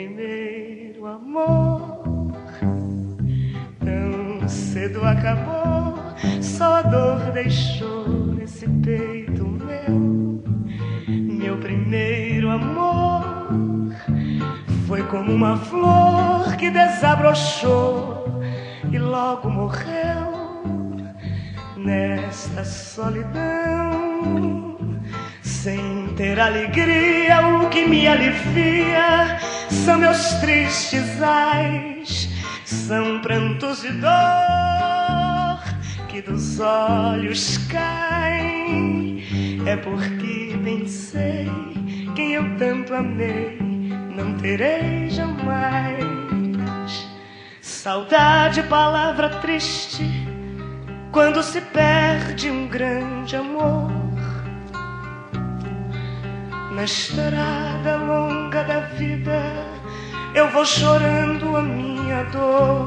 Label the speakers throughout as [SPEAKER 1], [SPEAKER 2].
[SPEAKER 1] Primeiro amor tão cedo acabou, só a dor deixou nesse peito meu. Meu primeiro amor foi como uma flor que desabrochou e logo morreu nesta solidão. Sem ter alegria, o que me alivia são meus tristes ais, são prantos de dor que dos olhos caem. É porque bem sei quem eu tanto amei não terei jamais. Saudade, palavra triste quando se perde um grande amor. Na estrada longa da vida eu vou chorando a minha dor,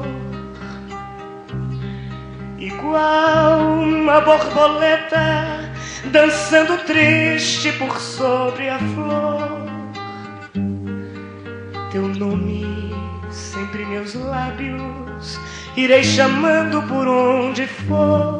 [SPEAKER 1] igual uma borboleta dançando triste por sobre a flor. Teu nome sempre em meus lábios irei chamando por onde for.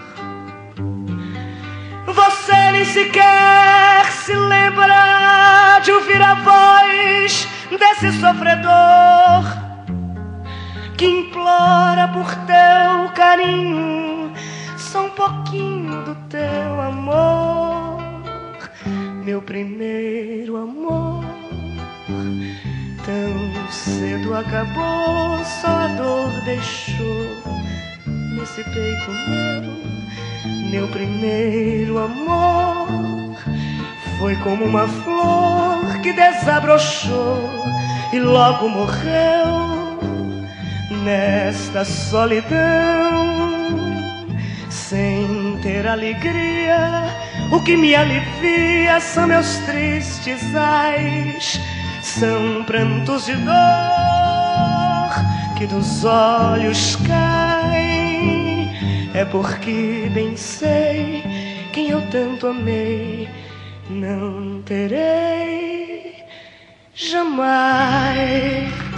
[SPEAKER 1] Você nem sequer se lembra de ouvir a voz desse sofredor que implora por teu carinho, só um pouquinho do teu amor. Meu primeiro amor tão cedo acabou, só a dor deixou nesse peito meu. Meu primeiro amor foi como uma flor que desabrochou e logo morreu nesta solidão. Sem ter alegria, o que me alivia são meus tristes ais, são prantos de dor que dos olhos caem. É porque bem sei quem eu tanto amei não terei jamais.